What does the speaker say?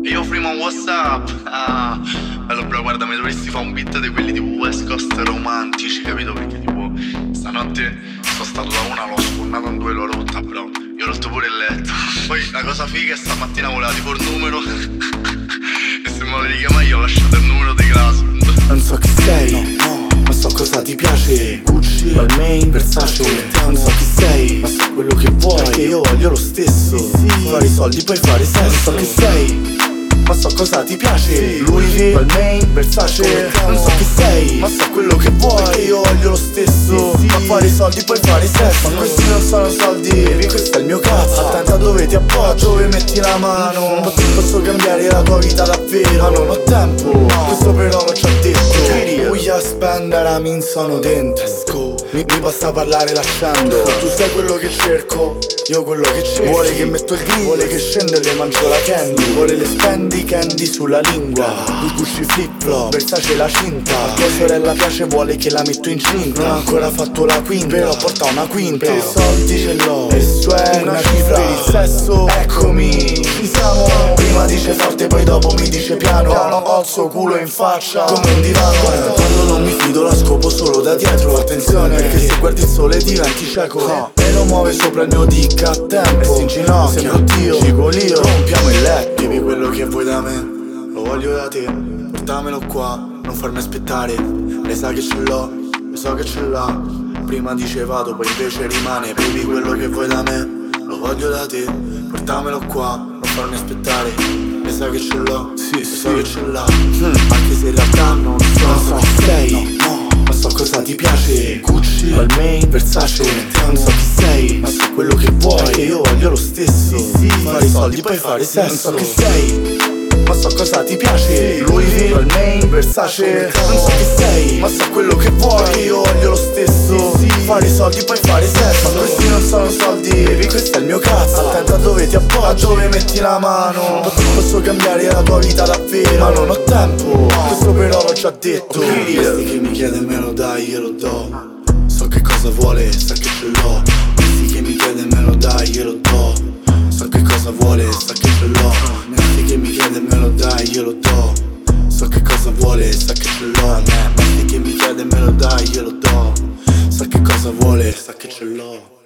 Io prima WhatsApp. Allora bro, guarda, mi dovresti fare un beat di quelli tipo West Coast romantici, capito? Perché tipo stanotte sono stato da una, l'ho sfornato in due, l'ho rotta, bro. Io ho rotto pure il letto. Poi la cosa figa è stamattina voleva tipo il numero e se me lo devi chiamare io ho lasciato il numero di Classroom. Non so chi sei, ma so cosa ti piace. Gucci, Balmain, Versace. Non so chi sei, ma so quello che vuoi, perché io voglio lo stesso. Fare i soldi, poi fare sesso. Non so chi sei, ma so cosa ti piace. Louis V, Balmain, Versace. Non so chi sei, ma so quello che vuoi, perché io voglio lo stesso. Ma fare i soldi, poi fare sesso. Ma questi non sono soldi, baby, questo è il mio cazzo. Attenta dove ti appoggio, dove metti la mano. Posso cambiare la tua vita davvero, ma non ho tempo, questo però non ci ho detto. Voglio spendere, mi sono dentro. Mi basta parlare lasciando. Tu sei quello che cerco, io quello che cerco. Vuole che metto il grido, vuole che scendo e le mangio la candy. Vuole le spendi candy sulla lingua. Gucci flip flop, Versace la cinta. A tua sorella piace, vuole che la metto incinta. Non ho ancora fatto la quinta, però porta una quinta. Per i soldi ce l'ho, e swag una cifra. Per il sesso, eccomi, ci siamo. Prima dice forte, poi dopo mi dice piano. Ho il suo culo in faccia come un divano. Guarda, quando non mi fido la scopo solo da dietro. Attenzione, perché se guardi il sole diventi cieco. E lo muove sopra il mio dick a tempo. E si inginocchia, sembra Dio, cigolio. Rompiamo il letto. Dimmi quello che vuoi da me, lo voglio da te. Portamelo qua, non farmi aspettare. Lei sa che ce l'ho, io so che ce l'ha. Prima dice vado, poi invece rimane. Baby, quello che vuoi da me, lo voglio da te. Portamelo qua, non farmi aspettare. Lei sa che ce l'ho, sì, so che ce l'ha. Anche se in realtà non so chi sei, ma so cosa ti piace. Gucci, Balmain, Versace. Non so chi sei, ma so quello che vuoi, perché io voglio lo stesso. Fare i soldi, poi fare sesso. Non so chi sei, ma so cosa ti piace. Louis V, Balmain, Versace. Non so chi sei, ma so quello che vuoi, perché io voglio lo stesso. Fare i soldi, poi fare sesso. Ma questi non sono soldi, baby, questo è il mio cazzo. Attenta dove ti appoggio, dove metti la mano. Posso cambiare la tua vita davvero, ma non ho tempo, questo però l'ho già detto. Questi che mi chiede me lo dai, glielo do. So che cosa vuole, sa che ce l'ho. Questi che mi chiede me lo dai, glielo do. So che cosa vuole, sa che ce l'ho. Questi che mi chiede me lo dai, glielo do. So che cosa vuole, sa che ce l'ho. Questi che mi chiede me lo dai, glielo do. So che cosa vuole, sa che ce l'ho.